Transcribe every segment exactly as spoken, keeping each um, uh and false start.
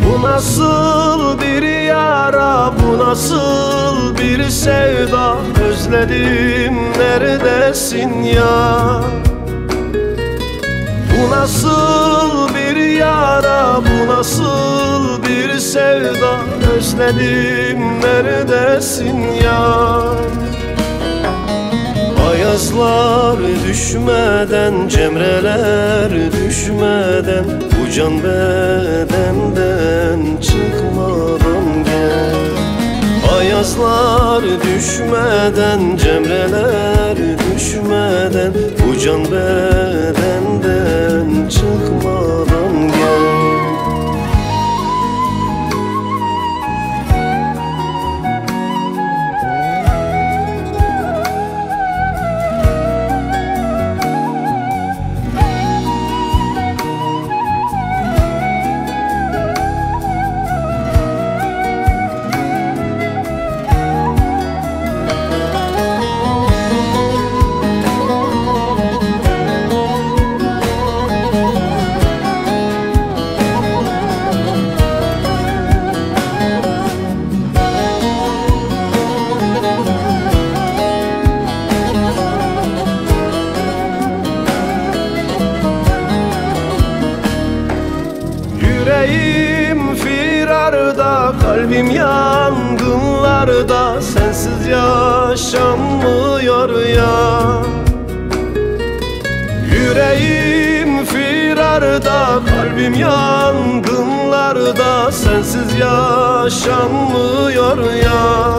Bu nasıl bir yara, bu nasıl bir sevda? Özledim, neredesin ya? Bu nasıl bir yara, bu nasıl bir sevda? Özledim, neredesin ya? Ayazlar düşmeden, cemreler düşmeden, bu can bedenden çıkmadan gel. Ayazlar düşmeden, cemreler düşmeden, bu can bedenden çıkmadan gel. Yüreğim firarda, kalbim yangınlarda, sensiz yaşanmıyor ya. Yüreğim firarda, kalbim yangınlarda, sensiz yaşanmıyor ya.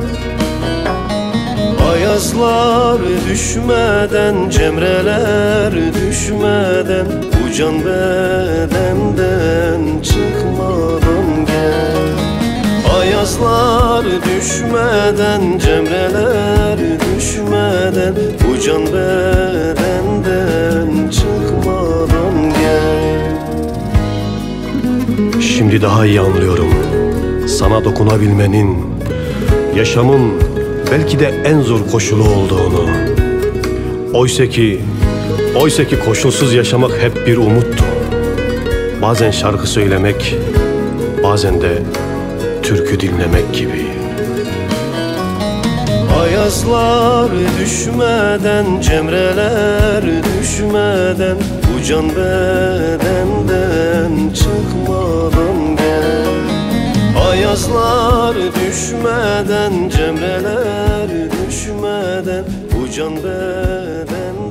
Ayazlar düşmeden, cemreler düşmeden, bu can bedenden çıkmadan gel. Ayazlar düşmeden, cemreler düşmeden, bu can bedenden çıkmadan gel. Şimdi daha iyi anlıyorum sana dokunabilmenin, yaşamın belki de en zor koşulu olduğunu. Oysa ki, oysa ki koşulsuz yaşamak hep bir umuttu. Bazen şarkı söylemek, bazen de türkü dinlemek gibi. Ayazlar düşmeden, cemreler düşmeden, bu can bedenden çıkmadan gel. Ayazlar düşmeden, cemreler düşmeden, bu can bedenden